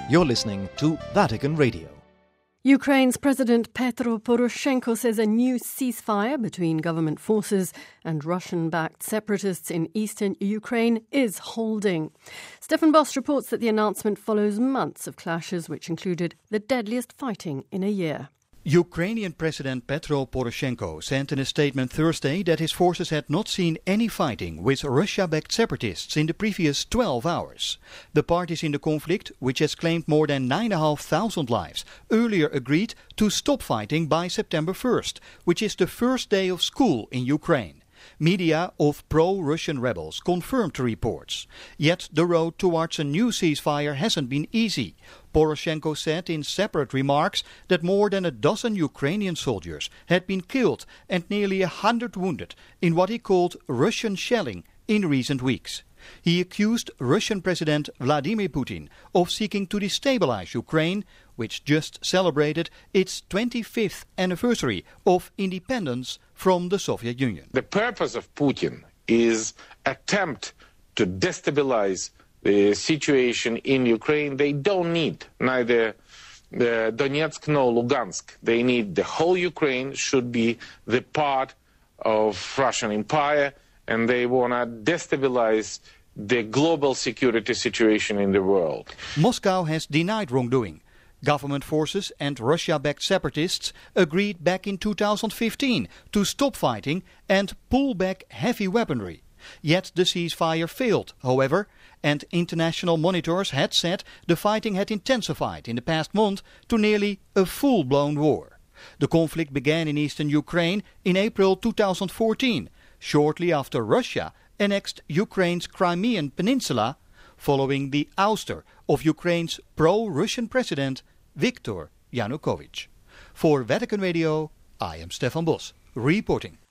You're listening to Vatican Radio. Ukraine's President Petro Poroshenko says a new ceasefire between government forces and Russian-backed separatists in eastern Ukraine is holding. Stefan Boss reports that the announcement follows months of clashes which included the deadliest fighting in a year. Ukrainian President Petro Poroshenko said in a statement Thursday that his forces had not seen any fighting with Russia-backed separatists in the previous 12 hours. The parties in the conflict, which has claimed more than 9,500 lives, earlier agreed to stop fighting by September 1st, which is the first day of school in Ukraine. Media of pro-Russian rebels confirmed the reports. Yet the road towards a new ceasefire hasn't been easy. Poroshenko said in separate remarks that more than a dozen Ukrainian soldiers had been killed and nearly 100 wounded in what he called Russian shelling in recent weeks. He accused Russian President Vladimir Putin of seeking to destabilize Ukraine, which just celebrated its 25th anniversary of independence from the Soviet Union. The purpose of Putin is attempt to destabilize the situation in Ukraine. They don't need neither Donetsk nor Lugansk. They need the whole Ukraine should be the part of Russian Empire, and they want to destabilize the global security situation in the world. Moscow has denied wrongdoing. Government forces and Russia-backed separatists agreed back in 2015 to stop fighting and pull back heavy weaponry. Yet the ceasefire failed, however, and international monitors had said the fighting had intensified in the past month to nearly a full-blown war. The conflict began in eastern Ukraine in April 2014, shortly after Russia annexed Ukraine's Crimean Peninsula, following the ouster of Ukraine's pro-Russian president Viktor Yanukovych. For Vatican Radio, I am Stefan Boss, reporting.